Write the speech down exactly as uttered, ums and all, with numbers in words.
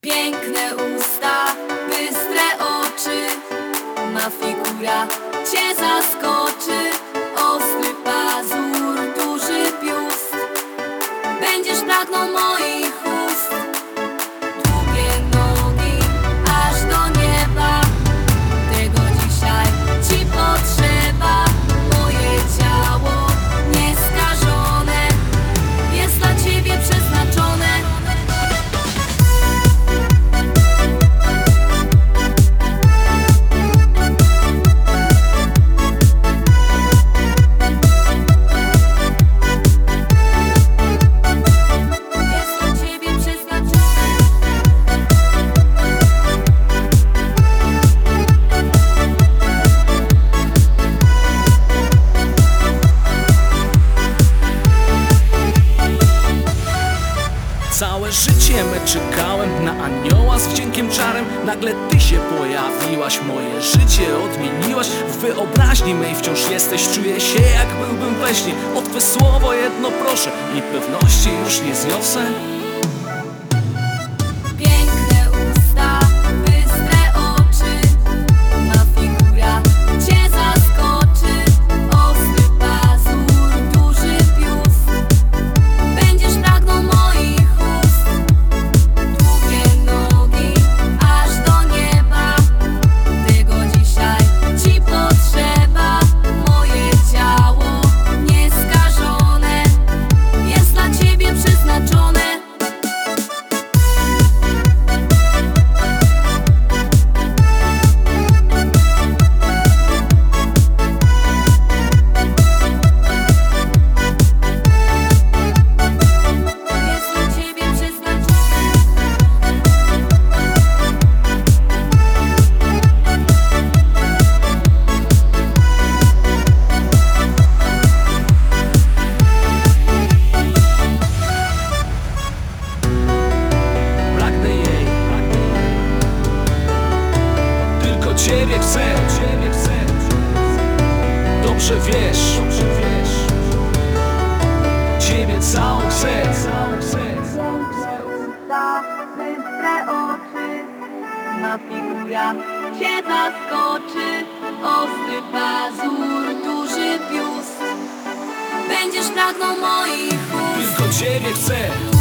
Piękne usta, bystre oczy, ma figura cię zaskoczy. Ostry pazur, duży biust, będziesz pragnął moich ust. Długie nogi, aż do nieba, tego dzisiaj ci potrzeba. Moje ciało nieskażone jest dla ciebie przeznaczone. Całe życie me czekałem na anioła z wdziękiem czarem. Nagle ty się pojawiłaś, moje życie odmieniłaś. W wyobraźni mej wciąż jesteś, czuję się jak byłbym we śnie. O twe słowo jedno proszę i pewności już nie zniosę. Piękne usta, bystre oczy, ma figura cię zaskoczy. Ostry pazur, duży biust, będziesz pragnął moich ust. Długie nogi, aż do nieba, tego dzisiaj ci potrzeba. Moje ciało nieskażone jest dla ciebie przeznaczone. Ciebie chcę, Ciebie chcę. Dobrze wiesz, dobrze wiesz. Ciebie całą chcę, całą chcę. Usta, bystre oczy, ma figura cię zaskoczy. Ostry pazur, duży biust, będziesz pragnął moich ust. Tylko Ciebie chcę.